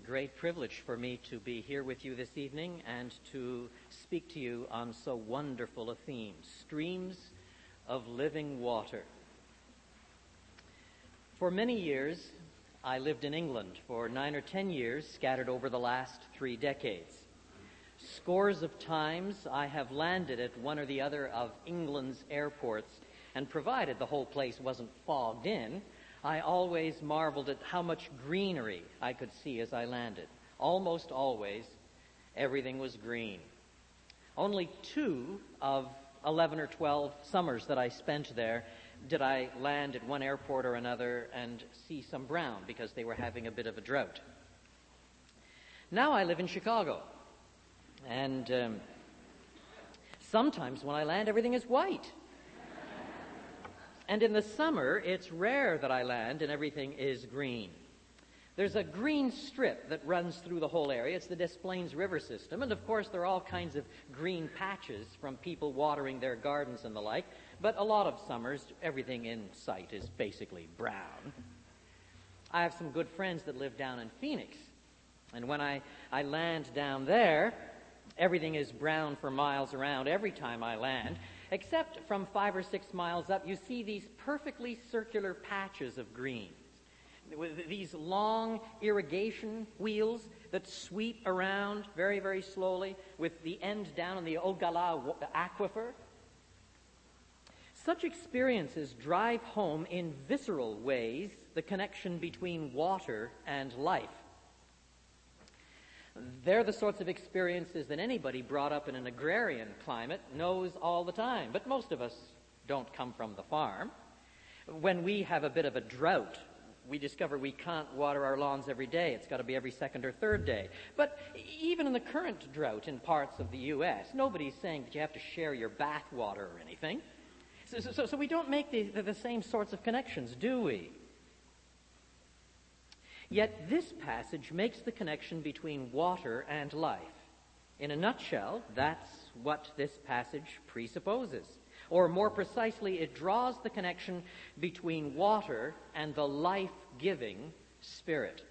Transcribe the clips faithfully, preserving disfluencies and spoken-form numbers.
great privilege for me to be here with you this evening and to speak to you on so wonderful a theme, streams of living water. For many years, I lived in England for nine or ten years, scattered over the last three decades. Scores of times I have landed at one or the other of England's airports, and provided the whole place wasn't fogged in, I always marveled at how much greenery I could see as I landed. Almost always, everything was green. Only two of eleven or twelve summers that I spent there did I land at one airport or another and see some brown because they were having a bit of a drought. Now I live in Chicago, and um, sometimes when I land, everything is white. And in the summer, it's rare that I land and everything is green. There's a green strip that runs through the whole area. It's the Des Plaines River system. And of course, there are all kinds of green patches from people watering their gardens and the like. But a lot of summers, everything in sight is basically brown. I have some good friends that live down in Phoenix. And when I, I land down there, everything is brown for miles around every time I land. Except from five or six miles up, you see these perfectly circular patches of green. With these long irrigation wheels that sweep around very, very slowly with the end down in the Ogallala aquifer. Such experiences drive home in visceral ways the connection between water and life. They're the sorts of experiences that anybody brought up in an agrarian climate knows all the time. But most of us don't come from the farm. When we have a bit of a drought, we discover we can't water our lawns every day. It's got to be every second or third day. But even in the current drought in parts of the U S, nobody's saying that you have to share your bath water or anything. So, so, so we don't make the, the, the same sorts of connections, do we? Yet this passage makes the connection between water and life. In a nutshell, that's what this passage presupposes. Or more precisely, it draws the connection between water and the life-giving Spirit.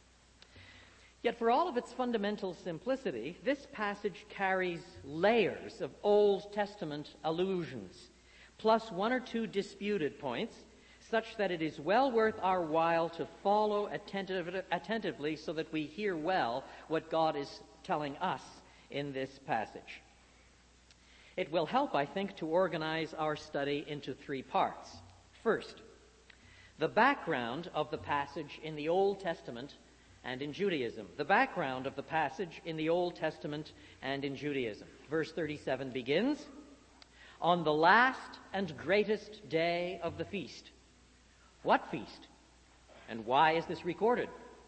Yet for all of its fundamental simplicity, this passage carries layers of Old Testament allusions, plus one or two disputed points, such that it is well worth our while to follow attentive, attentively so that we hear well what God is telling us in this passage. It will help, I think, to organize our study into three parts. First, the background of the passage in the Old Testament and in Judaism. The background of the passage in the Old Testament and in Judaism. Verse thirty-seven begins, "On the last and greatest day of the feast." What feast? And why is this recorded?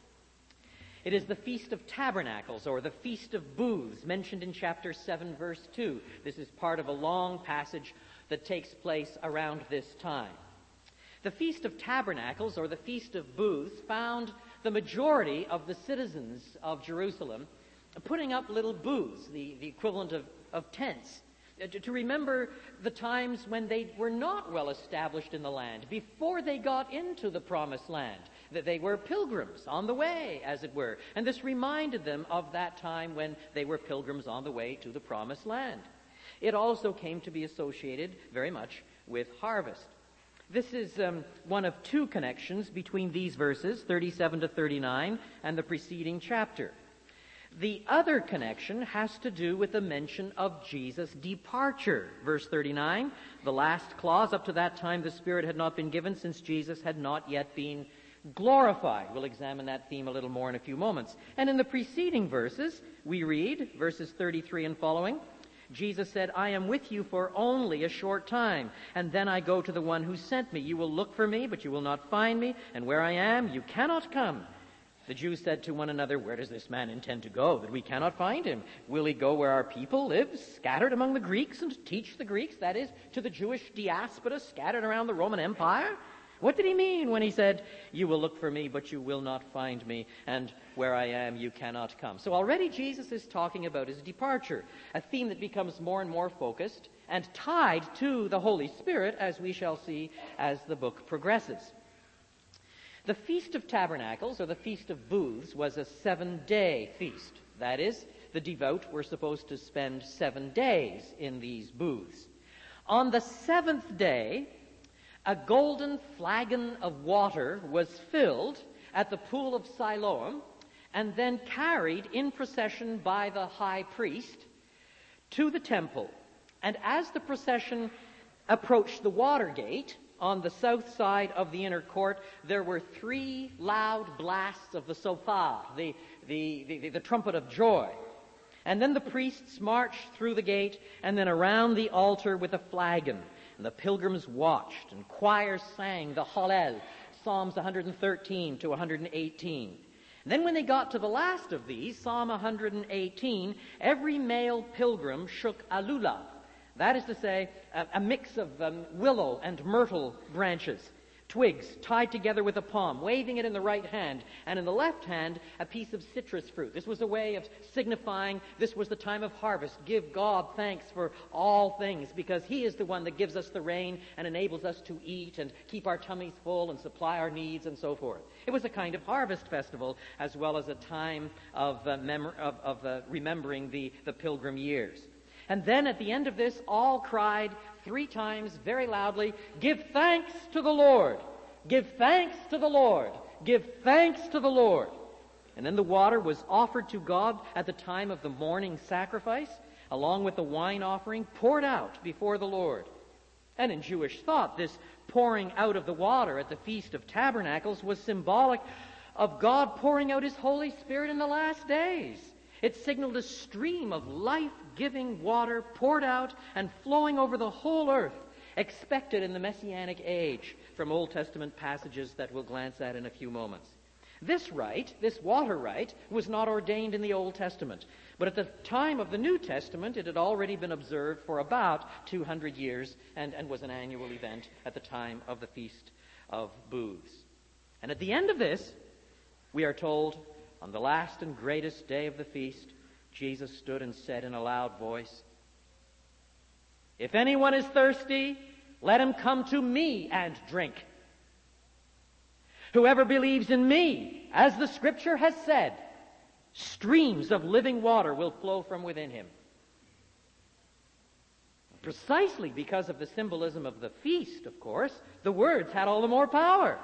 It is the Feast of Tabernacles, or the Feast of Booths, mentioned in chapter seven, verse two. This is part of a long passage that takes place around this time. The Feast of Tabernacles, or the Feast of Booths, found the majority of the citizens of Jerusalem putting up little booths, the, the equivalent of, of tents, to remember the times when they were not well established in the land, before they got into the promised land, that they were pilgrims on the way, as it were. And this reminded them of that time when they were pilgrims on the way to the promised land. It also came to be associated very much with harvest. This is um, one of two connections between these verses, thirty-seven to thirty-nine, and the preceding chapter. The other connection has to do with the mention of Jesus' departure. Verse thirty-nine, the last clause, up to that time the Spirit had not been given since Jesus had not yet been glorified. We'll examine that theme a little more in a few moments. And in the preceding verses, we read, verses thirty-three and following, Jesus said, "I am with you for only a short time, and then I go to the one who sent me. You will look for me, but you will not find me, and where I am, you cannot come." The Jews said to one another, "Where does this man intend to go, that we cannot find him? Will he go where our people live, scattered among the Greeks, and teach the Greeks?" That is, to the Jewish diaspora scattered around the Roman Empire. What did he mean when he said, "You will look for me, but you will not find me, and where I am, you cannot come"? So already Jesus is talking about his departure, a theme that becomes more and more focused and tied to the Holy Spirit, as we shall see as the book progresses. The Feast of Tabernacles, or the Feast of Booths, was a seven-day feast. That is, the devout were supposed to spend seven days in these booths. On the seventh day, a golden flagon of water was filled at the pool of Siloam and then carried in procession by the high priest to the temple. And as the procession approached the water gate on the south side of the inner court, there were three loud blasts of the shofar, the, the, the, the trumpet of joy. And then the priests marched through the gate and then around the altar with a flagon. And the pilgrims watched, and choirs sang the Hallel, Psalms one hundred thirteen to one hundred eighteen. And then when they got to the last of these, Psalm one hundred eighteen, every male pilgrim shook a lulav. That is to say, a, a mix of um, willow and myrtle branches, twigs tied together with a palm, waving it in the right hand, and in the left hand, a piece of citrus fruit. This was a way of signifying this was the time of harvest. Give God thanks for all things, because He is the one that gives us the rain and enables us to eat and keep our tummies full and supply our needs and so forth. It was a kind of harvest festival, as well as a time of, uh, mem- of, of uh, remembering the, the pilgrim years. And then at the end of this, all cried three times very loudly, "Give thanks to the Lord! Give thanks to the Lord! Give thanks to the Lord!" And then the water was offered to God at the time of the morning sacrifice, along with the wine offering poured out before the Lord. And in Jewish thought, this pouring out of the water at the Feast of Tabernacles was symbolic of God pouring out His Holy Spirit in the last days. It signaled a stream of life-giving water poured out and flowing over the whole earth, expected in the Messianic age from Old Testament passages that we'll glance at in a few moments. This rite, this water rite, was not ordained in the Old Testament, but at the time of the New Testament it had already been observed for about two hundred years and, and was an annual event at the time of the Feast of Booths. And at the end of this, we are told, on the last and greatest day of the feast, Jesus stood and said in a loud voice, "If anyone is thirsty, let him come to me and drink. Whoever believes in me, as the Scripture has said, streams of living water will flow from within him." Precisely because of the symbolism of the feast, of course, the words had all the more power.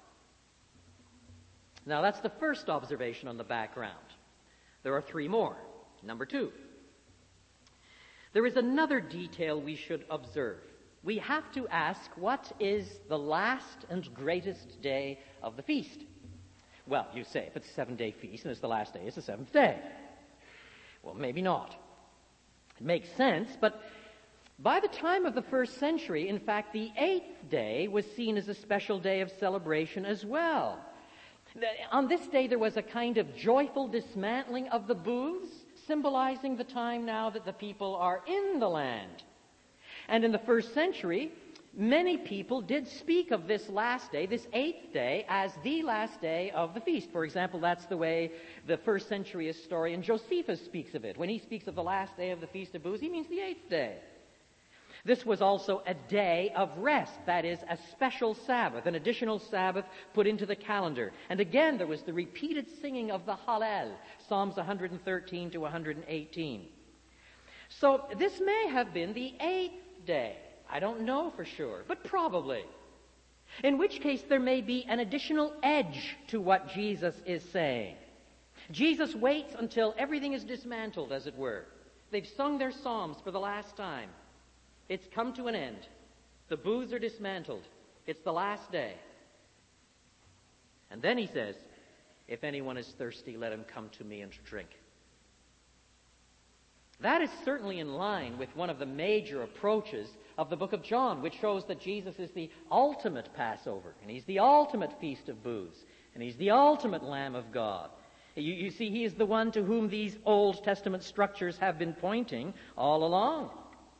Now, that's the first observation on the background. There are three more. Number two. There is another detail we should observe. We have to ask, what is the last and greatest day of the feast? Well, you say, if it's a seven-day feast and it's the last day, it's the seventh day. Well, maybe not. It makes sense, but by the time of the first century, in fact, the eighth day was seen as a special day of celebration as well. On this day, there was a kind of joyful dismantling of the booths, symbolizing the time now that the people are in the land. And in the first century, many people did speak of this last day, this eighth day, as the last day of the feast. For example, that's the way the first century historian Josephus speaks of it. When he speaks of the last day of the Feast of Booths, he means the eighth day. This was also a day of rest, that is, a special Sabbath, an additional Sabbath put into the calendar. And again, there was the repeated singing of the Hallel, Psalms one hundred thirteen to one hundred eighteen. So this may have been the eighth day. I don't know for sure, but probably. In which case, there may be an additional edge to what Jesus is saying. Jesus waits until everything is dismantled, as it were. They've sung their psalms for the last time. It's come to an end. The booths are dismantled. It's the last day. And then he says, "If anyone is thirsty, let him come to me and drink." That is certainly in line with one of the major approaches of the book of John, which shows that Jesus is the ultimate Passover, and He's the ultimate Feast of Booths, and He's the ultimate Lamb of God. You, you see, He is the one to whom these Old Testament structures have been pointing all along.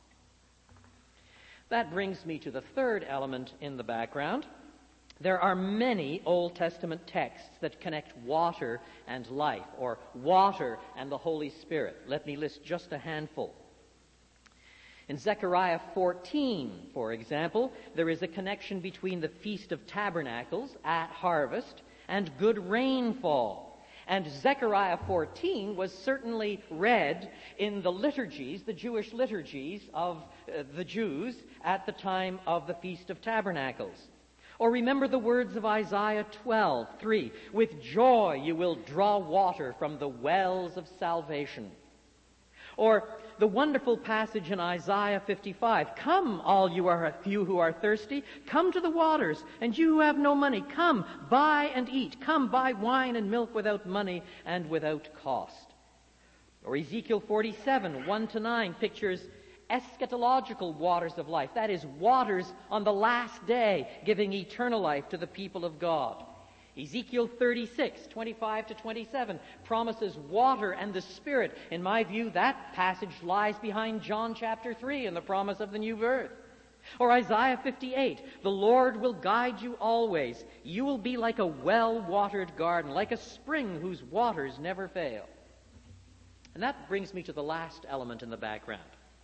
That brings me to the third element in the background. There are many Old Testament texts that connect water and life, or water and the Holy Spirit. Let me list just a handful. In Zechariah fourteen, for example, there is a connection between the Feast of Tabernacles at harvest and good rainfall. And Zechariah fourteen was certainly read in the liturgies, the Jewish liturgies of uh, the Jews at the time of the Feast of Tabernacles. Or remember the words of Isaiah twelve three, "With joy you will draw water from the wells of salvation." Or the wonderful passage in Isaiah fifty-five, "Come, all you are you who are thirsty, come to the waters, and you who have no money, come, buy and eat. Come, buy wine and milk without money and without cost." Or Ezekiel forty-seven, one to nine, pictures eschatological waters of life. That is, waters on the last day, giving eternal life to the people of God. Ezekiel thirty-six, twenty-five to twenty-seven, promises water and the Spirit. In my view, that passage lies behind John chapter three and the promise of the new birth. Or Isaiah fifty-eight, "The Lord will guide you always. You will be like a well-watered garden, like a spring whose waters never fail." And that brings me to the last element in the background.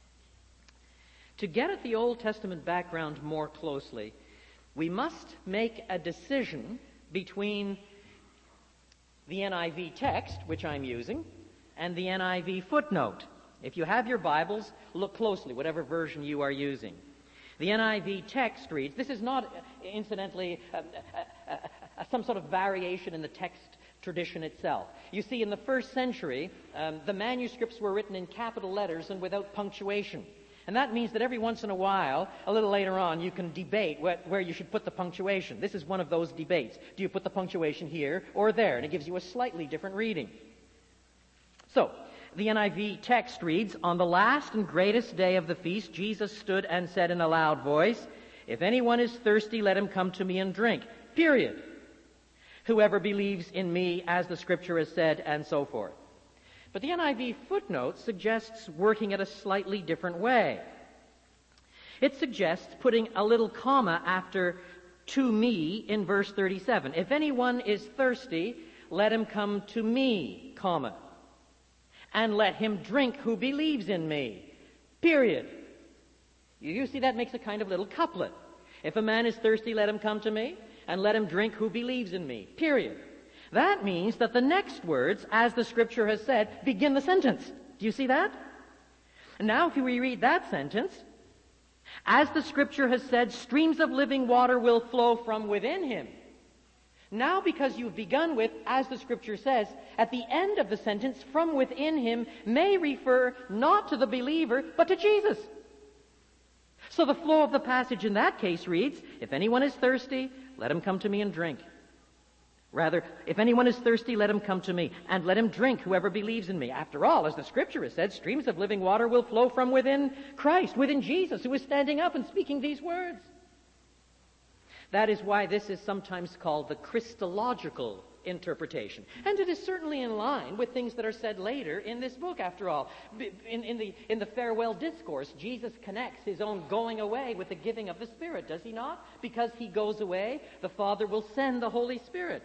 To get at the Old Testament background more closely, we must make a decision between the N I V text, which I'm using, and the N I V footnote. If you have your Bibles, look closely, whatever version you are using. The N I V text reads, this is not, incidentally, uh, uh, uh, some sort of variation in the text tradition itself. You see, in the first century, um, the manuscripts were written in capital letters and without punctuation. And that means that every once in a while, a little later on, you can debate where, where you should put the punctuation. This is one of those debates. Do you put the punctuation here or there? And it gives you a slightly different reading. So, the N I V text reads, "On the last and greatest day of the feast, Jesus stood and said in a loud voice, 'If anyone is thirsty, let him come to me and drink.' Period. Whoever believes in me, as the Scripture has said," and so forth. But the N I V footnote suggests working it a slightly different way. It suggests putting a little comma after "to me" in verse thirty-seven. "If anyone is thirsty, let him come to me, comma, and let him drink who believes in me." Period. You see, that makes a kind of little couplet. If a man is thirsty, let him come to me, and let him drink who believes in me. Period. That means that the next words, "as the Scripture has said," begin the sentence. Do you see that? And now if we read that sentence, "As the Scripture has said, streams of living water will flow from within him." Now, because you've begun with "as the Scripture says," at the end of the sentence, "from within him" may refer not to the believer, but to Jesus. So the flow of the passage in that case reads, "If anyone is thirsty, let him come to me and drink." Rather, "If anyone is thirsty, let him come to me, and let him drink, whoever believes in me." After all, as the Scripture has said, streams of living water will flow from within Christ, within Jesus, who is standing up and speaking these words. That is why this is sometimes called the Christological interpretation. And it is certainly in line with things that are said later in this book, after all. In, in, the, in the farewell discourse, Jesus connects his own going away with the giving of the Spirit, does he not? Because he goes away, the Father will send the Holy Spirit.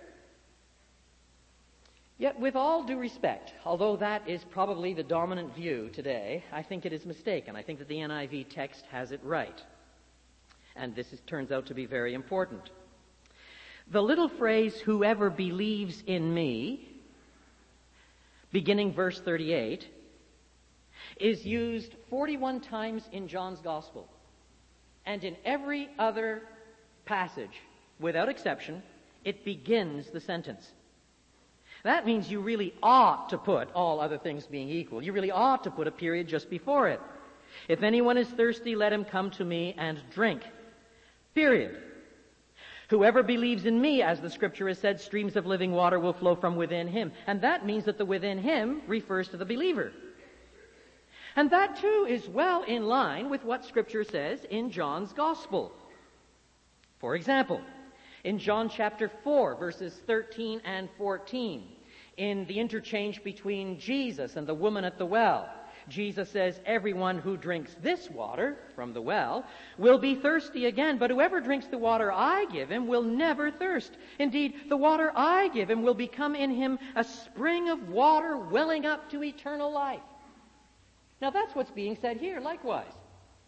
Yet, with all due respect, although that is probably the dominant view today, I think it is mistaken. I think that the N I V text has it right. And this is, turns out to be very important. The little phrase, "whoever believes in me," beginning verse thirty-eight, is used forty-one times in John's Gospel. And in every other passage, without exception, it begins the sentence. That means you really ought to put, all other things being equal, you really ought to put a period just before it. "If anyone is thirsty, let him come to me and drink." Period. "Whoever believes in me, as the Scripture has said, streams of living water will flow from within him." And that means that the "within him" refers to the believer. And that too is well in line with what Scripture says in John's Gospel. For example, in John chapter four, verses thirteen and fourteen, in the interchange between Jesus and the woman at the well, Jesus says, "Everyone who drinks this water from the well will be thirsty again, but whoever drinks the water I give him will never thirst. Indeed, the water I give him will become in him a spring of water welling up to eternal life." Now that's what's being said here likewise.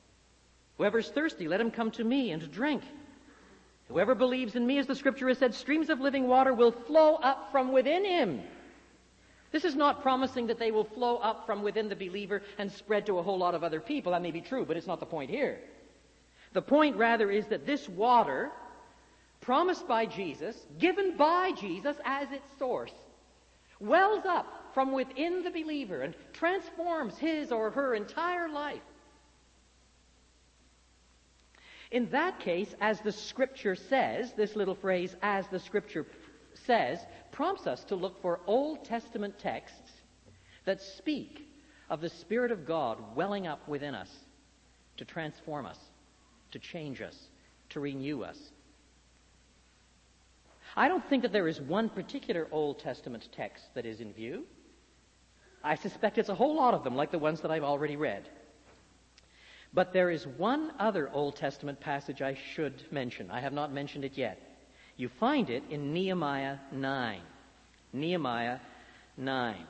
Whoever's thirsty, let him come to me and drink. Whoever believes in me, as the Scripture has said, streams of living water will flow up from within him. This is not promising that they will flow up from within the believer and spread to a whole lot of other people. That may be true, but it's not the point here. The point, rather, is that this water, promised by Jesus, given by Jesus as its source, wells up from within the believer and transforms his or her entire life. In that case, as the Scripture says, this little phrase, as the Scripture says, prompts us to look for Old Testament texts that speak of the Spirit of God welling up within us to transform us, to change us, to renew us. I don't think that there is one particular Old Testament text that is in view. I suspect it's a whole lot of them, like the ones that I've already read. But there is one other Old Testament passage I should mention. I have not mentioned it yet. You find it in Nehemiah nine. Nehemiah nine.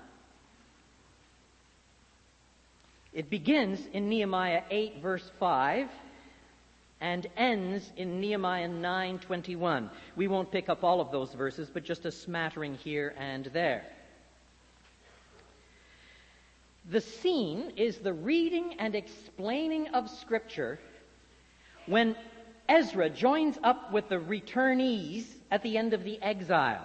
It begins in Nehemiah eight, verse five, and ends in Nehemiah nine twenty-one. We won't pick up all of those verses, but just a smattering here and there. The scene is the reading and explaining of Scripture when Ezra joins up with the returnees at the end of the exile.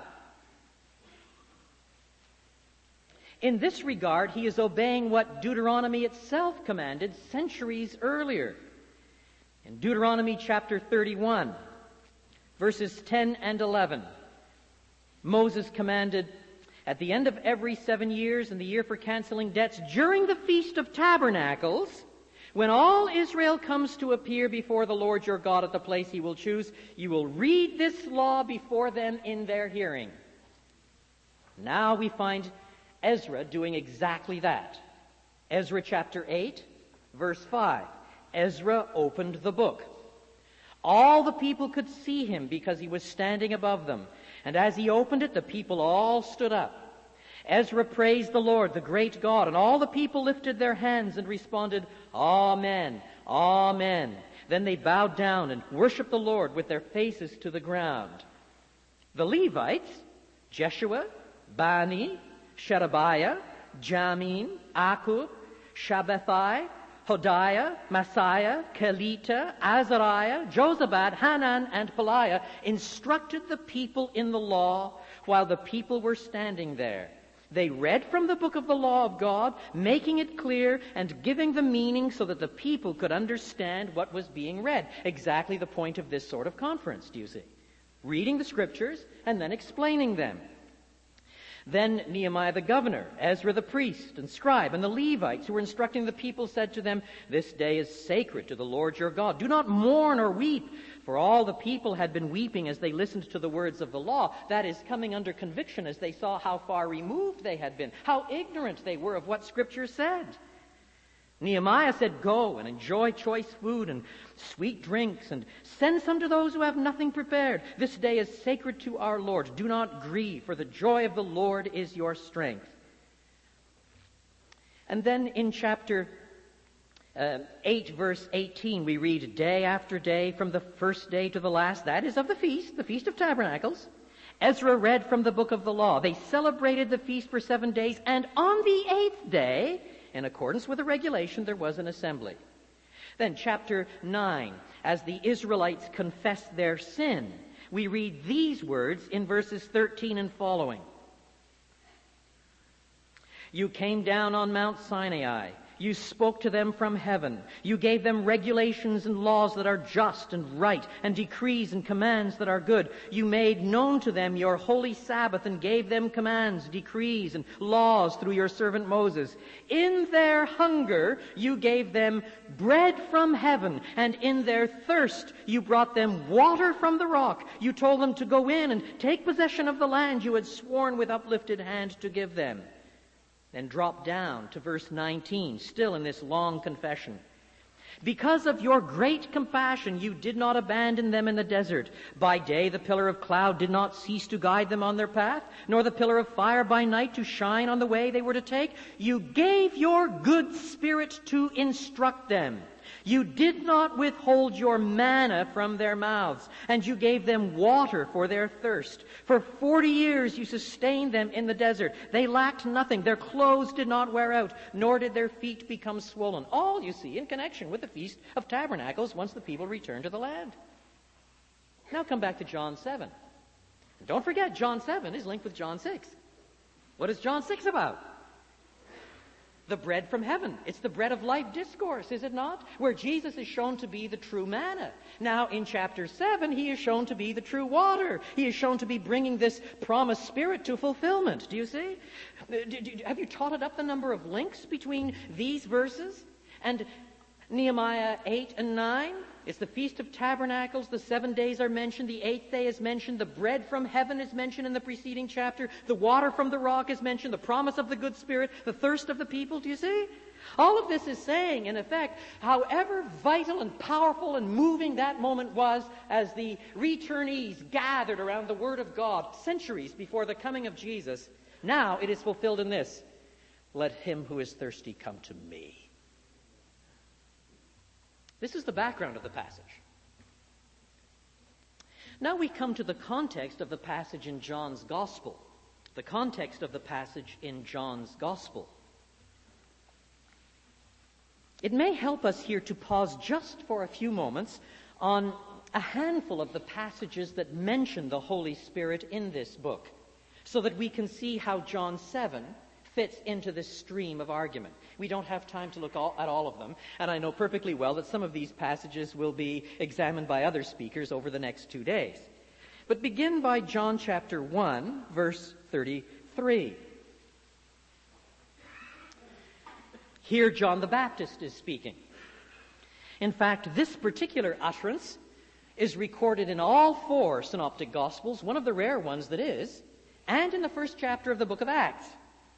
In this regard, he is obeying what Deuteronomy itself commanded centuries earlier. In Deuteronomy chapter thirty-one, verses ten and eleven, Moses commanded, at the end of every seven years in the year for canceling debts, during the Feast of Tabernacles, when all Israel comes to appear before the Lord your God at the place he will choose, you will read this law before them in their hearing. Now we find Ezra doing exactly that. Ezra chapter eight, verse five. Ezra opened the book. All the people could see him because he was standing above them. And as he opened it, the people all stood up. Ezra praised the Lord, the great God, and all the people lifted their hands and responded, Amen, Amen. Then they bowed down and worshiped the Lord with their faces to the ground. The Levites, Jeshua, Bani, Sherebiah, Jamin, Akub, Shabbathai, Hodiah, Messiah, Kelita, Azariah, Jozabad, Hanan, and Peliah instructed the people in the law while the people were standing there. They read from the book of the law of God, making it clear and giving the meaning so that the people could understand what was being read. Exactly the point of this sort of conference, do you see? Reading the Scriptures and then explaining them. Then Nehemiah the governor, Ezra the priest and scribe, and the Levites who were instructing the people said to them, This day is sacred to the Lord your God. Do not mourn or weep, for all the people had been weeping as they listened to the words of the law. That is, coming under conviction as they saw how far removed they had been, how ignorant they were of what Scripture said. Nehemiah said, Go and enjoy choice food and sweet drinks, and send some to those who have nothing prepared. This day is sacred to our Lord. Do not grieve, for the joy of the Lord is your strength. And then in chapter uh, eight, verse eighteen, we read, Day after day, from the first day to the last, that is of the feast, the Feast of Tabernacles, Ezra read from the book of the law. They celebrated the feast for seven days, and on the eighth day, in accordance with the regulation, there was an assembly. Then chapter nine, as the Israelites confessed their sin, we read these words in verses thirteen and following. You came down on Mount Sinai. You spoke to them from heaven. You gave them regulations and laws that are just and right, and decrees and commands that are good. You made known to them your holy Sabbath and gave them commands, decrees, and laws through your servant Moses. In their hunger you gave them bread from heaven, and in their thirst you brought them water from the rock. You told them to go in and take possession of the land you had sworn with uplifted hand to give them. Then drop down to verse nineteen, still in this long confession. Because of your great compassion, you did not abandon them in the desert. By day the pillar of cloud did not cease to guide them on their path, nor the pillar of fire by night to shine on the way they were to take. You gave your good spirit to instruct them. You did not withhold your manna from their mouths, and you gave them water for their thirst. For forty years you sustained them in the desert. They lacked nothing. Their clothes did not wear out, nor did their feet become swollen. All, you see, in connection with the Feast of Tabernacles once the people returned to the land. Now come back to John seven. And don't forget, John seven is linked with John six. What is John six about? The bread from heaven. It's the bread of life discourse, is it not? Where Jesus is shown to be the true manna. Now, in chapter seven, he is shown to be the true water. He is shown to be bringing this promised Spirit to fulfillment. Do you see? Have you totted up the number of links between these verses and Nehemiah eight and nine? It's the Feast of Tabernacles. The seven days are mentioned. The eighth day is mentioned. The bread from heaven is mentioned in the preceding chapter. The water from the rock is mentioned. The promise of the good Spirit. The thirst of the people. Do you see? All of this is saying, in effect, however vital and powerful and moving that moment was as the returnees gathered around the Word of God centuries before the coming of Jesus, now it is fulfilled in this: let him who is thirsty come to me. This is the background of the passage. Now we come to the context of the passage in John's Gospel. The context of the passage in John's Gospel. It may help us here to pause just for a few moments on a handful of the passages that mention the Holy Spirit in this book, so that we can see how John seven fits into this stream of argument. We don't have time to look all, at all of them, and I know perfectly well that some of these passages will be examined by other speakers over the next two days. But begin by John chapter one, verse thirty-three. Here John the Baptist is speaking. In fact, this particular utterance is recorded in all four synoptic Gospels, one of the rare ones that is, and in the first chapter of the book of Acts.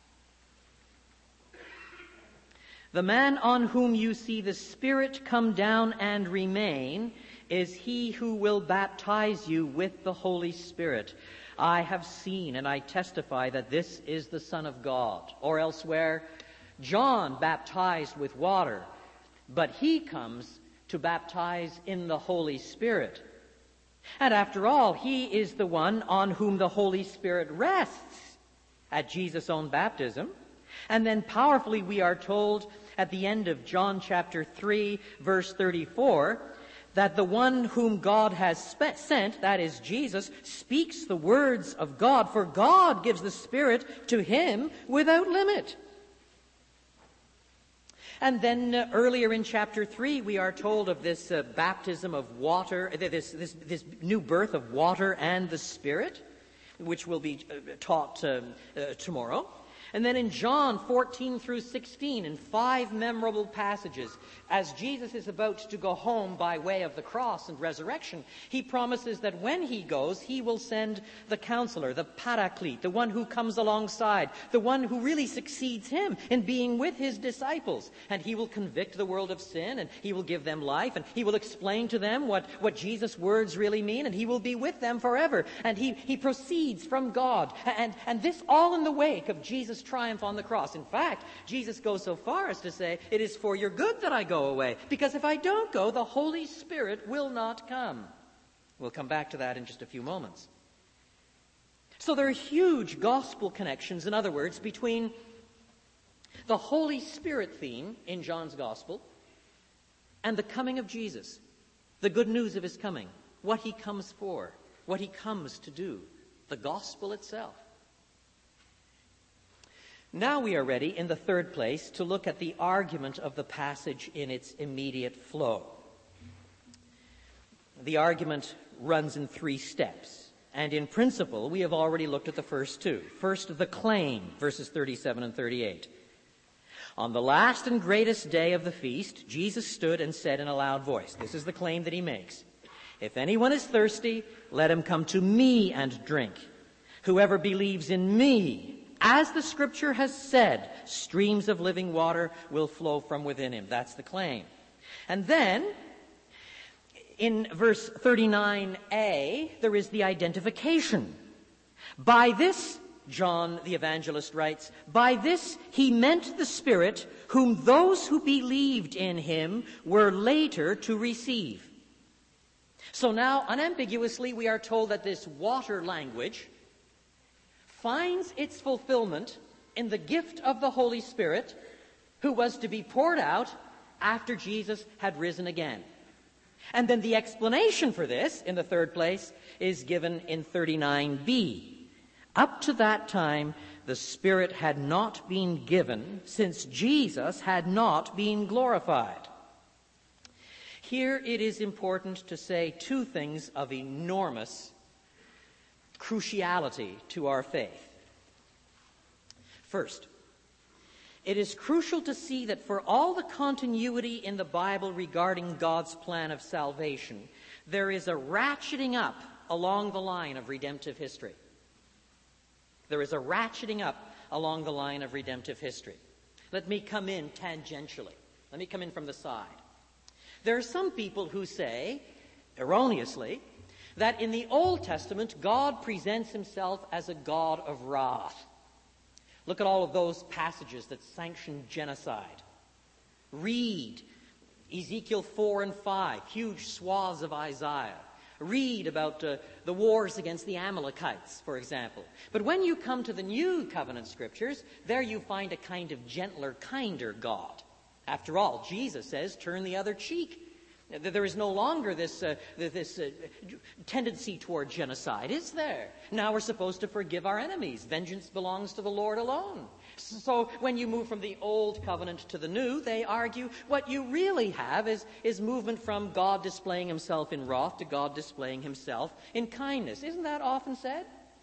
The man on whom you see the Spirit come down and remain is he who will baptize you with the Holy Spirit. I have seen and I testify that this is the Son of God. Or elsewhere, John baptized with water, but he comes to baptize in the Holy Spirit. And after all, he is the one on whom the Holy Spirit rests at Jesus' own baptism. And then powerfully we are told at the end of John chapter three, verse thirty-four, that the one whom God has spe- sent, that is Jesus, speaks the words of God, for God gives the Spirit to him without limit. And then uh, earlier in chapter three, we are told of this uh, baptism of water, this, this, this new birth of water and the Spirit, which will be uh, taught uh, uh, tomorrow. And then in John fourteen through sixteen, in five memorable passages, as Jesus is about to go home by way of the cross and resurrection, he promises that when he goes, he will send the counselor, the paraclete, the one who comes alongside, the one who really succeeds him in being with his disciples. And he will convict the world of sin, and he will give them life, and he will explain to them what, what Jesus' words really mean, and he will be with them forever. And he, he proceeds from God. And, and this all in the wake of Jesus' triumph on the cross. In fact, Jesus goes so far as to say, it is for your good that I go away, because if I don't go, the Holy Spirit will not come. We'll come back to that in just a few moments. So there are huge gospel connections, in other words, between the Holy Spirit theme in John's Gospel and the coming of Jesus, the good news of his coming, what he comes for, what he comes to do, the gospel itself. Now we are ready, in the third place, to look at the argument of the passage in its immediate flow. The argument runs in three steps, and in principle, we have already looked at the first two. First, the claim, verses thirty-seven and thirty-eight. On the last and greatest day of the feast, Jesus stood and said in a loud voice, this is the claim that he makes, if anyone is thirsty, let him come to me and drink. Whoever believes in me, as the Scripture has said, streams of living water will flow from within him. That's the claim. And then, in verse thirty-nine a, there is the identification. By this, John the evangelist writes, by this he meant the Spirit whom those who believed in him were later to receive. So now, unambiguously, we are told that this water language finds its fulfillment in the gift of the Holy Spirit, who was to be poured out after Jesus had risen again. And then the explanation for this, in the third place, is given in thirty-nine b. Up to that time, the Spirit had not been given, since Jesus had not been glorified. Here it is important to say two things of enormous cruciality to our faith. First, it is crucial to see that for all the continuity in the Bible regarding God's plan of salvation, there is a ratcheting up along the line of redemptive history. There is a ratcheting up along the line of redemptive history. Let me come in tangentially. Let me come in from the side. There are some people who say, erroneously, that in the Old Testament, God presents himself as a God of wrath. Look at all of those passages that sanction genocide. Read Ezekiel four and five, huge swaths of Isaiah. Read about uh, the wars against the Amalekites, for example. But when you come to the New Covenant Scriptures, there you find a kind of gentler, kinder God. After all, Jesus says, turn the other cheek. There is no longer this, uh, this uh, tendency toward genocide, is there? Now we're supposed to forgive our enemies. Vengeance belongs to the Lord alone. So when you move from the Old Covenant to the New, they argue what you really have is, is movement from God displaying himself in wrath to God displaying himself in kindness. Isn't that often said?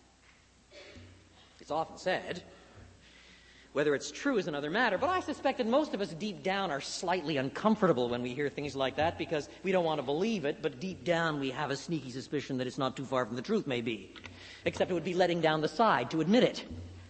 It's often said. Whether it's true is another matter, but I suspect that most of us deep down are slightly uncomfortable when we hear things like that because we don't want to believe it, but deep down we have a sneaky suspicion that it's not too far from the truth, maybe. Except it would be letting down the side to admit it.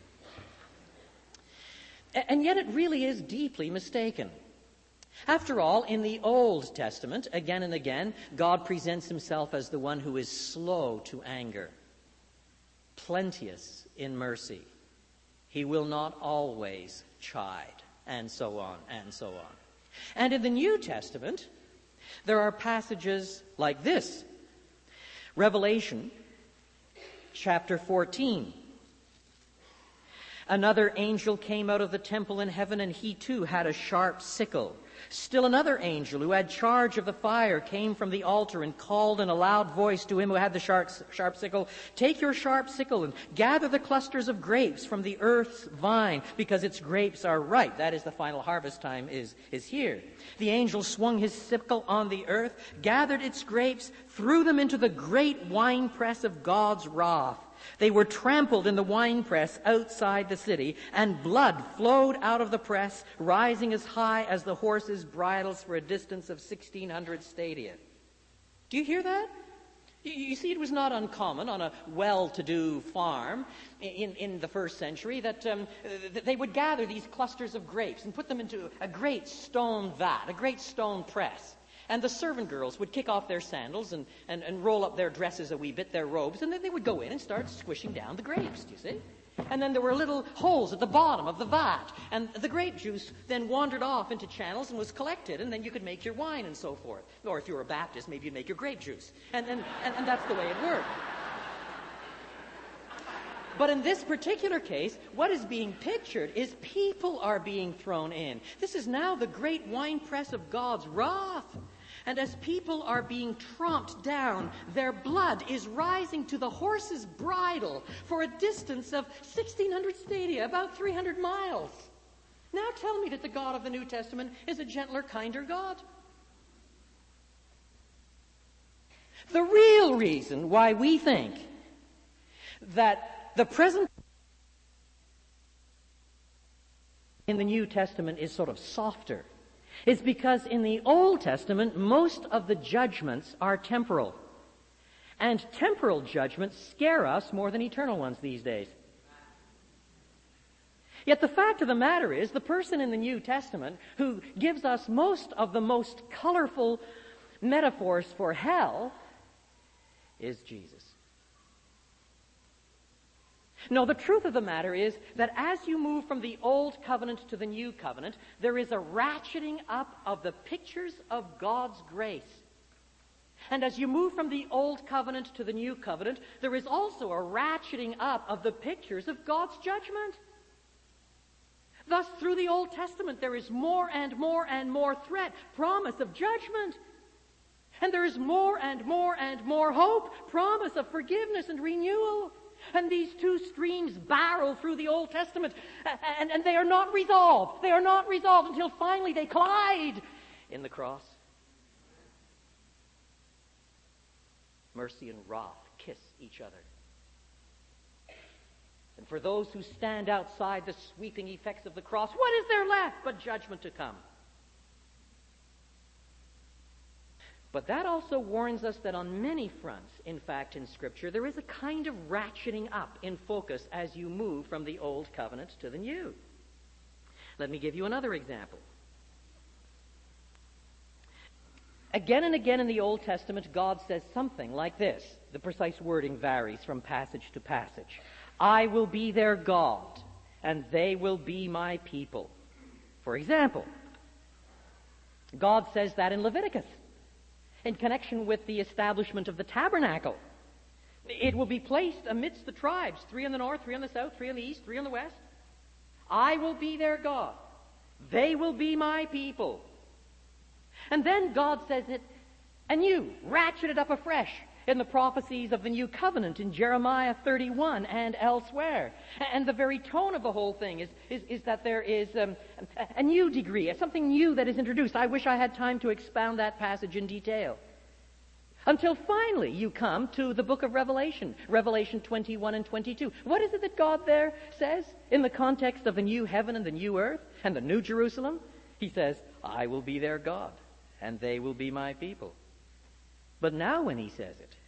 And yet it really is deeply mistaken. After all, in the Old Testament, again and again, God presents himself as the one who is slow to anger, plenteous in mercy. He will not always chide, and so on, and so on. And in the New Testament, there are passages like this. Revelation chapter fourteen. Another angel came out of the temple in heaven, and he too had a sharp sickle. Still another angel who had charge of the fire came from the altar and called in a loud voice to him who had the sharp, sharp sickle, "Take your sharp sickle and gather the clusters of grapes from the earth's vine, because its grapes are ripe." That is, the final harvest time is, is here. The angel swung his sickle on the earth, gathered its grapes, threw them into the great winepress of God's wrath. They were trampled in the winepress outside the city, and blood flowed out of the press, rising as high as the horses' bridles for a distance of sixteen hundred stadia. Do you hear that? You see, it was not uncommon on a well-to-do farm in, in the first century that um, they would gather these clusters of grapes and put them into a great stone vat, a great stone press. And the servant girls would kick off their sandals and, and, and roll up their dresses a wee bit, their robes, and then they would go in and start squishing down the grapes, do you see? And then there were little holes at the bottom of the vat, and the grape juice then wandered off into channels and was collected, and then you could make your wine and so forth. Or if you were a Baptist, maybe you'd make your grape juice. And, and, and, and that's the way it worked. But in this particular case, what is being pictured is people are being thrown in. This is now the great winepress of God's wrath. And as people are being tromped down, their blood is rising to the horse's bridle for a distance of sixteen hundred stadia, about three hundred miles. Now tell me that the God of the New Testament is a gentler, kinder God. The real reason why we think that the present in the New Testament is sort of softer is because in the Old Testament, most of the judgments are temporal. And temporal judgments scare us more than eternal ones these days. Yet the fact of the matter is, the person in the New Testament who gives us most of the most colorful metaphors for hell is Jesus. No, the truth of the matter is that as you move from the old covenant to the new covenant, there is a ratcheting up of the pictures of God's grace. And as you move from the old covenant to the new covenant, there is also a ratcheting up of the pictures of God's judgment. Thus, through the Old Testament, there is more and more and more threat, promise of judgment. And there is more and more and more hope, promise of forgiveness and renewal. And these two streams barrel through the Old Testament, and, and they are not resolved. They are not resolved until finally they collide in the cross. Mercy and wrath kiss each other. And for those who stand outside the sweeping effects of the cross, what is there left but judgment to come? But that also warns us that on many fronts, in fact, in Scripture, there is a kind of ratcheting up in focus as you move from the Old Covenant to the New. Let me give you another example. Again and again in the Old Testament, God says something like this. The precise wording varies from passage to passage. I will be their God, and they will be my people. For example, God says that in Leviticus, in connection with the establishment of the tabernacle. It will be placed amidst the tribes, three in the north, three in the south, three in the east, three in the west. I will be their God. They will be my people. And then God says it anew, ratcheted up afresh in the prophecies of the new covenant in Jeremiah thirty-one and elsewhere. And the very tone of the whole thing is, is, is that there is um, a new degree, something new that is introduced. I wish I had time to expound that passage in detail. Until finally you come to the book of Revelation, Revelation twenty-one and twenty-two. What is it that God there says in the context of the new heaven and the new earth and the new Jerusalem? He says, I will be their God, and they will be my people. But now when he says it,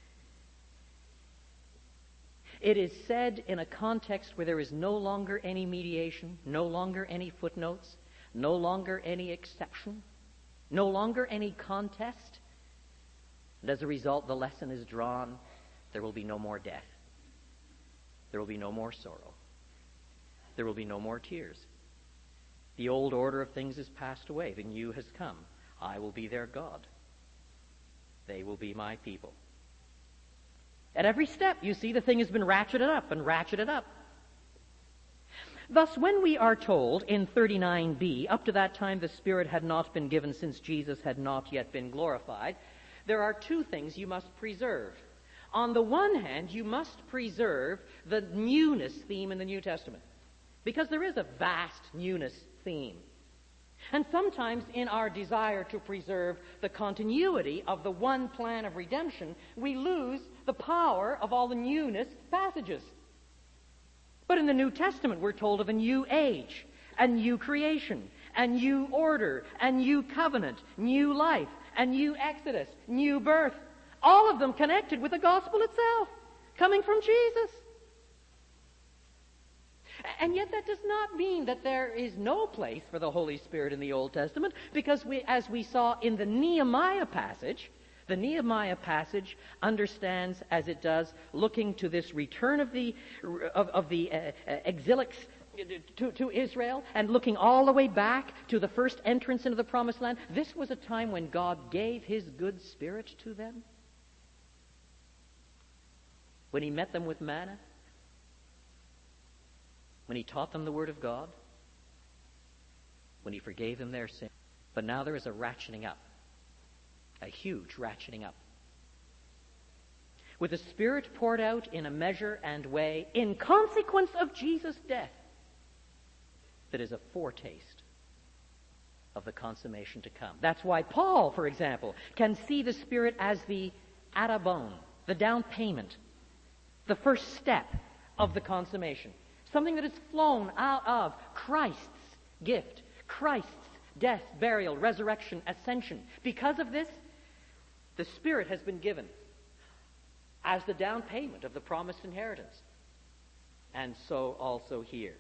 it is said in a context where there is no longer any mediation, no longer any footnotes, no longer any exception, no longer any contest. And as a result, the lesson is drawn. There will be no more death. There will be no more sorrow. There will be no more tears. The old order of things has passed away. The new has come. I will be their God. They will be my people. At every step, you see, the thing has been ratcheted up and ratcheted up. Thus, when we are told in thirty-nine b, up to that time the Spirit had not been given since Jesus had not yet been glorified, there are two things you must preserve. On the one hand, you must preserve the newness theme in the New Testament, because there is a vast newness theme. And sometimes in our desire to preserve the continuity of the one plan of redemption, we lose the power of all the newness passages. But in the New Testament, we're told of a new age, a new creation, a new order, a new covenant, new life, a new exodus, new birth. All of them connected with the gospel itself, coming from Jesus. And yet that does not mean that there is no place for the Holy Spirit in the Old Testament, because we, as we saw in the Nehemiah passage, the Nehemiah passage understands, as it does, looking to this return of the of, of the uh, uh, exilics to, to Israel, and looking all the way back to the first entrance into the Promised Land. This was a time when God gave His good Spirit to them, when He met them with manna, when He taught them the Word of God, when He forgave them their sin. But now there is a ratcheting up, a huge ratcheting up. With the Spirit poured out in a measure and way in consequence of Jesus' death, that is a foretaste of the consummation to come. That's why Paul, for example, can see the Spirit as the arrabon, the down payment, the first step of the consummation. Something that has flown out of Christ's gift, Christ's death, burial, resurrection, ascension. Because of this, the Spirit has been given as the down payment of the promised inheritance. And so also here.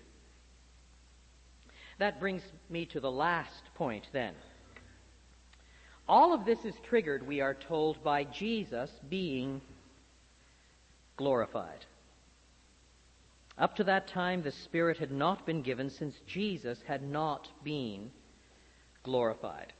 That brings me to the last point then. All of this is triggered, we are told, by Jesus being glorified. Up to that time, the Spirit had not been given since Jesus had not been glorified.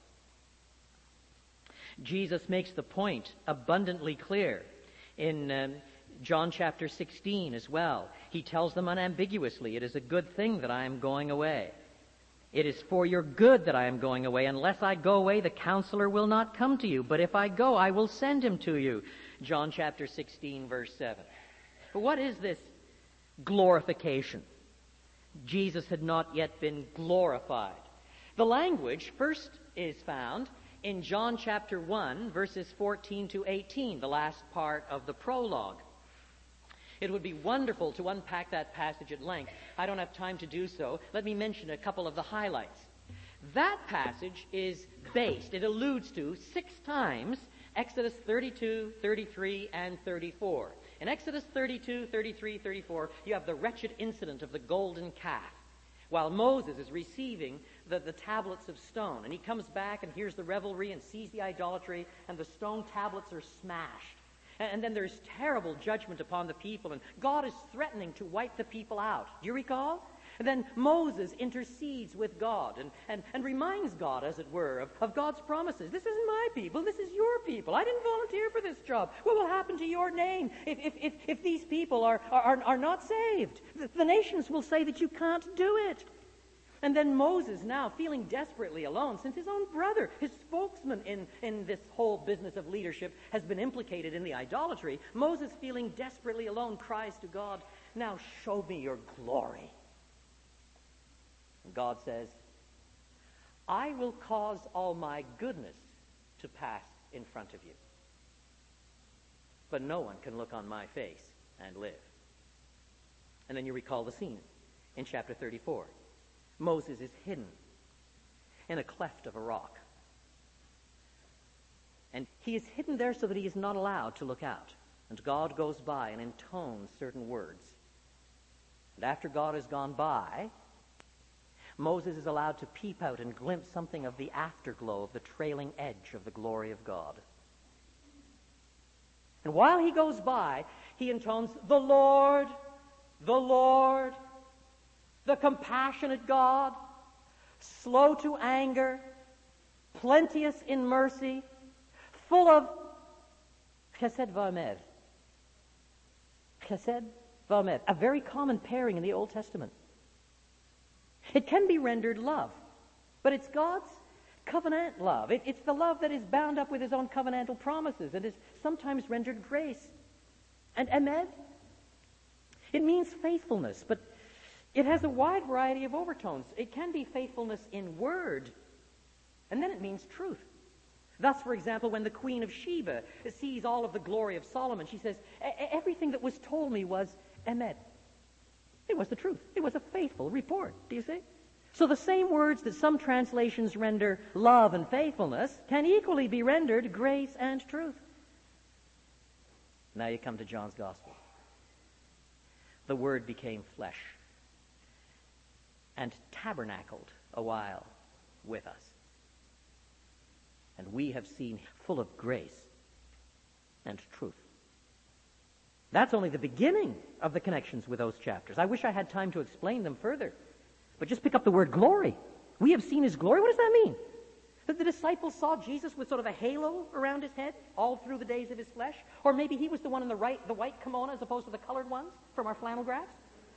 Jesus makes the point abundantly clear in um, John chapter sixteen as well. He tells them unambiguously, it is a good thing that I am going away. It is for your good that I am going away. Unless I go away, the Counselor will not come to you. But if I go, I will send him to you. John chapter sixteen, verse seven. But what is this glorification? Jesus had not yet been glorified. The language first is found in John chapter one, verses fourteen to eighteen, the last part of the prologue. It would be wonderful to unpack that passage at length. I don't have time to do so. Let me mention a couple of the highlights. That passage is based, it alludes to six times Exodus thirty-two, thirty-three, and thirty-four. In Exodus thirty-two, thirty-three, thirty-four, you have the wretched incident of the golden calf, while Moses is receiving the, the tablets of stone. And he comes back and hears the revelry and sees the idolatry, and the stone tablets are smashed. And then there's terrible judgment upon the people, and God is threatening to wipe the people out. Do you recall? And then Moses intercedes with God and, and, and reminds God, as it were, of, of God's promises. This isn't my people. This is your people. I didn't volunteer for this job. What will happen to your name if, if, if, if these people are, are, are not saved? The, the nations will say that you can't do it. And then Moses, now feeling desperately alone, since his own brother, his spokesman in, in this whole business of leadership, has been implicated in the idolatry, Moses, feeling desperately alone, cries to God, now show me your glory. And God says, I will cause all my goodness to pass in front of you. But no one can look on my face and live. And then you recall the scene in chapter thirty-four. Moses is hidden in a cleft of a rock. And he is hidden there so that he is not allowed to look out. And God goes by and intones certain words. And after God has gone by, Moses is allowed to peep out and glimpse something of the afterglow of the trailing edge of the glory of God. And while he goes by, he intones, the Lord, the Lord, the compassionate God, slow to anger, plenteous in mercy, full of chesed v'amed. Chesed v'amed, a very common pairing in the Old Testament. It can be rendered love, but it's God's covenant love. It, it's the love that is bound up with his own covenantal promises and is sometimes rendered grace. And emed, it means faithfulness, but it has a wide variety of overtones. It can be faithfulness in word, and then it means truth. Thus, for example, when the Queen of Sheba sees all of the glory of Solomon, she says, everything that was told me was emet. It was the truth. It was a faithful report. Do you see? So the same words that some translations render love and faithfulness can equally be rendered grace and truth. Now you come to John's Gospel. The Word became flesh and tabernacled a while with us. And we have seen full of grace and truth. That's only the beginning of the connections with those chapters. I wish I had time to explain them further. But just pick up the word glory. We have seen his glory. What does that mean? That the disciples saw Jesus with sort of a halo around his head all through the days of his flesh? Or maybe he was the one in the right, the white kimono as opposed to the colored ones from our flannel graphs?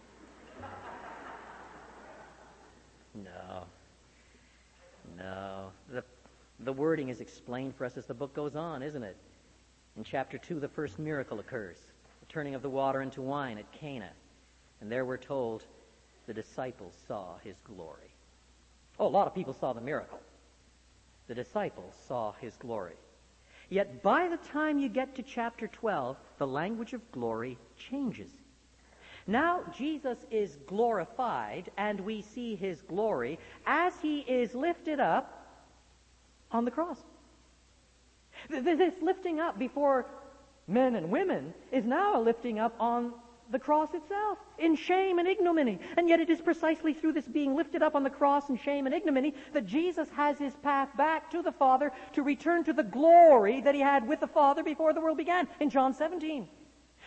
No. No. The, the wording is explained for us as the book goes on, isn't it? In chapter two, the first miracle occurs. The turning of the water into wine at Cana. And there we're told the disciples saw his glory. Oh, a lot of people saw the miracle. The disciples saw his glory. Yet by the time you get to chapter twelve, the language of glory changes. Now Jesus is glorified, and we see his glory as he is lifted up on the cross. This lifting up before men and women is now a lifting up on the cross itself, in shame and ignominy. And yet it is precisely through this being lifted up on the cross in shame and ignominy that Jesus has his path back to the Father to return to the glory that he had with the Father before the world began in John seventeen.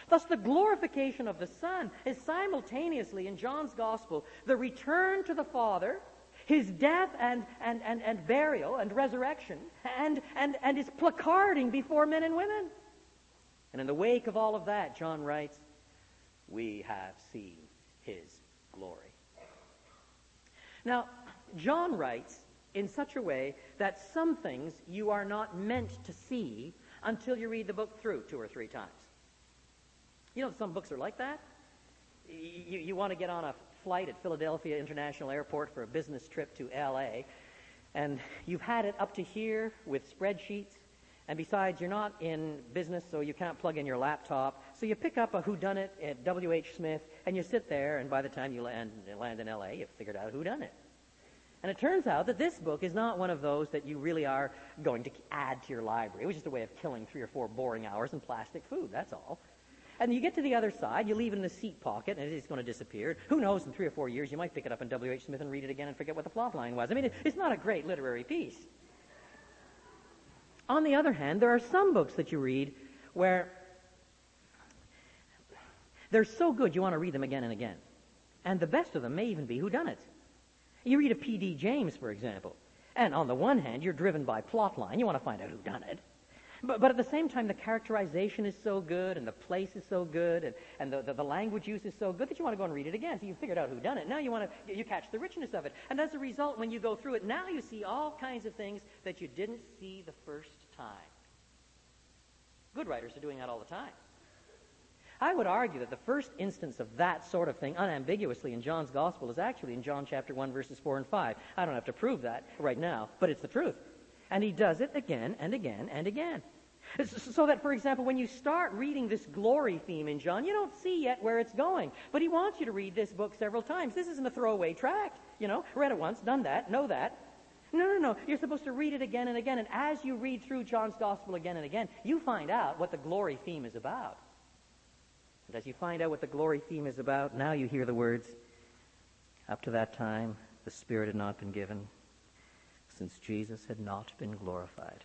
Thus, the glorification of the Son is simultaneously, in John's Gospel, the return to the Father, his death and, and, and, and burial and resurrection, and, and, and his placarding before men and women. And in the wake of all of that, John writes, we have seen his glory. Now, John writes in such a way that some things you are not meant to see until you read the book through two or three times. You know, some books are like that. You, you want to get on a flight at Philadelphia International Airport for a business trip to L A, and you've had it up to here with spreadsheets, and besides, you're not in business, so you can't plug in your laptop, so you pick up a whodunit at W H Smith, and you sit there, and by the time you land, land in L A, you've figured out whodunit. And it turns out that this book is not one of those that you really are going to add to your library. It was just a way of killing three or four boring hours in plastic food, that's all. And you get to the other side, you leave it in the seat pocket, and it's going to disappear. Who knows, in three or four years, you might pick it up in W H Smith and read it again and forget what the plot line was. I mean, it's not a great literary piece. On the other hand, there are some books that you read where they're so good you want to read them again and again. And the best of them may even be whodunits. You read a P D James, for example, and on the one hand, you're driven by plot line. You want to find out who done it. But, but at the same time, the characterization is so good, and the place is so good, and, and the, the, the language use is so good that you want to go and read it again. So you figured out who done it. Now you want to, you catch the richness of it. And as a result, when you go through it, now you see all kinds of things that you didn't see the first time. Good writers are doing that all the time. I would argue that the first instance of that sort of thing, unambiguously in John's Gospel, is actually in John chapter one, verses four and five. I don't have to prove that right now, but it's the truth. And he does it again and again and again. So that, for example, when you start reading this glory theme in John, you don't see yet where it's going. But he wants you to read this book several times. This isn't a throwaway tract. You know, read it once, done that, know that. No, no, no. You're supposed to read it again and again. And as you read through John's Gospel again and again, you find out what the glory theme is about. And as you find out what the glory theme is about, now you hear the words, up to that time, the Spirit had not been given, since Jesus had not been glorified.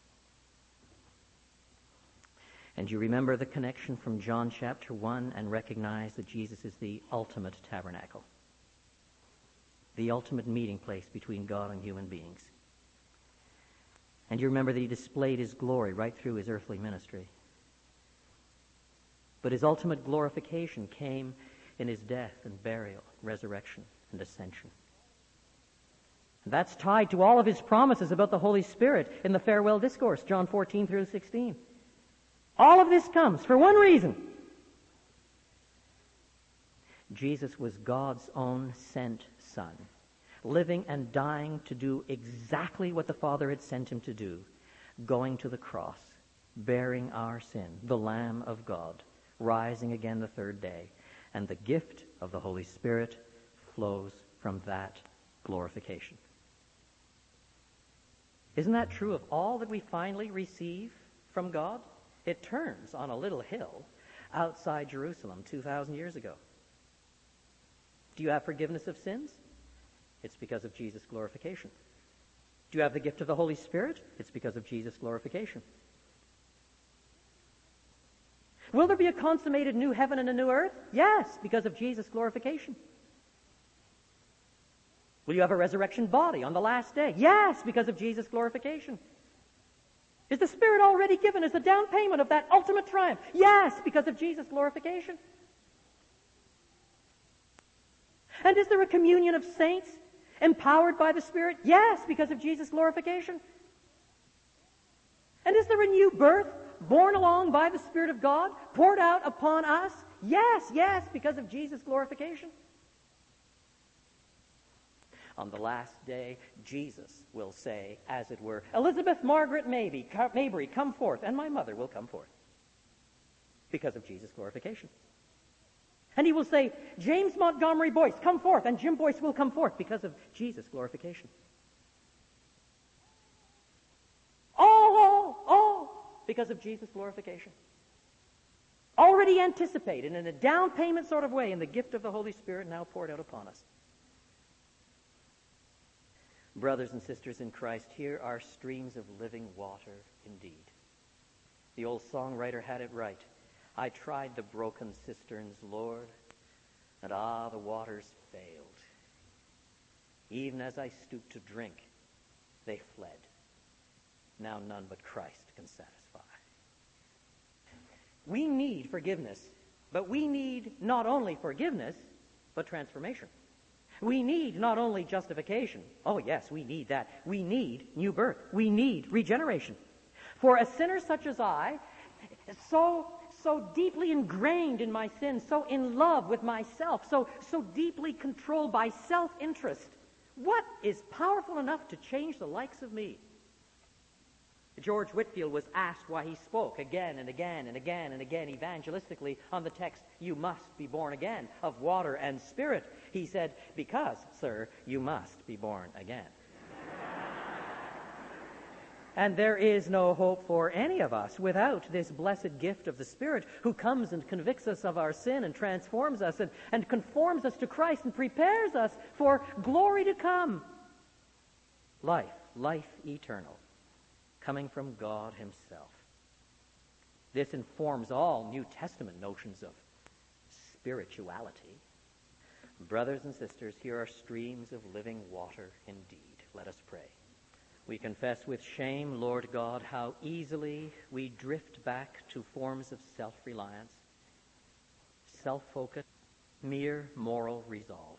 And you remember the connection from John chapter one and recognize that Jesus is the ultimate tabernacle, the ultimate meeting place between God and human beings. And you remember that he displayed his glory right through his earthly ministry. But his ultimate glorification came in his death and burial, resurrection and ascension. And that's tied to all of his promises about the Holy Spirit in the farewell discourse, John fourteen through sixteen. All of this comes for one reason. Jesus was God's own sent Son, living and dying to do exactly what the Father had sent him to do, going to the cross, bearing our sin, the Lamb of God, rising again the third day. And the gift of the Holy Spirit flows from that glorification. Isn't that true of all that we finally receive from God? It turns on a little hill outside Jerusalem two thousand years ago. Do you have forgiveness of sins? It's because of Jesus' glorification. Do you have the gift of the Holy Spirit? It's because of Jesus' glorification. Will there be a consummated new heaven and a new earth? Yes, because of Jesus' glorification. Will you have a resurrection body on the last day? Yes, because of Jesus' glorification. Is the Spirit already given as the down payment of that ultimate triumph? Yes, because of Jesus' glorification. And is there a communion of saints empowered by the Spirit? Yes, because of Jesus' glorification. And is there a new birth born along by the Spirit of God, poured out upon us? Yes, yes, because of Jesus' glorification. On the last day, Jesus will say, as it were, Elizabeth Margaret Mabry, Mabry, come forth, and my mother will come forth. Because of Jesus' glorification. And he will say, James Montgomery Boyce, come forth, and Jim Boyce will come forth because of Jesus' glorification. All, all, all, because of Jesus' glorification. Already anticipated in a down payment sort of way in the gift of the Holy Spirit now poured out upon us. Brothers and sisters in Christ, here are streams of living water indeed. The old songwriter had it right. I tried the broken cisterns, Lord, and ah, the waters failed. Even as I stooped to drink, they fled. Now none but Christ can satisfy. We need forgiveness, but we need not only forgiveness, but transformation. We need not only justification. Oh yes, we need that. We need new birth. We need regeneration. For a sinner such as I, so so deeply ingrained in my sin, so in love with myself, so so deeply controlled by self-interest, what is powerful enough to change the likes of me? George Whitefield was asked why he spoke again and again and again and again evangelistically on the text, "You must be born again of water and spirit." He said, "Because, sir, you must be born again." And there is no hope for any of us without this blessed gift of the Spirit, who comes and convicts us of our sin and transforms us and, and conforms us to Christ and prepares us for glory to come. Life, life eternal, coming from God himself. This informs all New Testament notions of spirituality. Brothers and sisters, here are streams of living water indeed. Let us pray. We confess with shame, Lord God, how easily we drift back to forms of self-reliance, self-focus, mere moral resolve.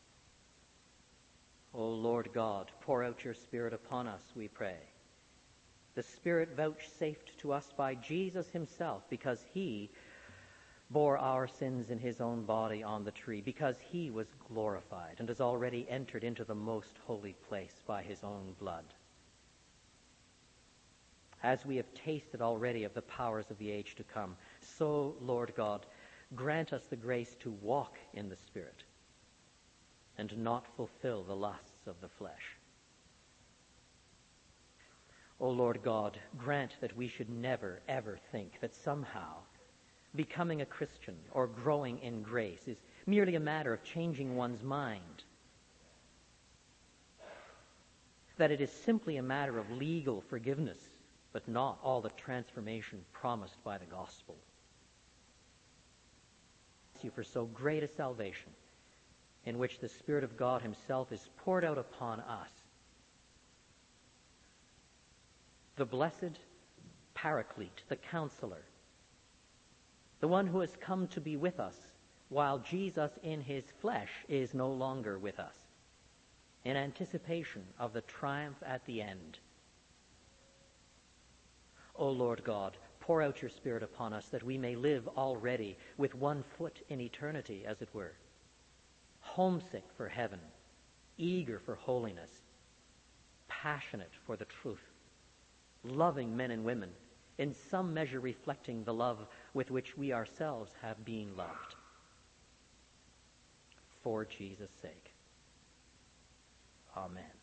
O Lord God, pour out your Spirit upon us, we pray. The Spirit vouchsafed to us by Jesus himself, because he bore our sins in his own body on the tree, because he was glorified and has already entered into the most holy place by his own blood. As we have tasted already of the powers of the age to come, so, Lord God, grant us the grace to walk in the Spirit and not fulfill the lusts of the flesh. O Lord God, grant that we should never, ever think that somehow becoming a Christian or growing in grace is merely a matter of changing one's mind, that it is simply a matter of legal forgiveness, but not all the transformation promised by the gospel. Thank you for so great a salvation, in which the Spirit of God himself is poured out upon us. The blessed Paraclete, the Counselor, the one who has come to be with us while Jesus in his flesh is no longer with us, in anticipation of the triumph at the end. O Lord God, pour out your Spirit upon us that we may live already with one foot in eternity, as it were, homesick for heaven, eager for holiness, passionate for the truth, loving men and women, in some measure reflecting the love with which we ourselves have been loved. For Jesus' sake. Amen.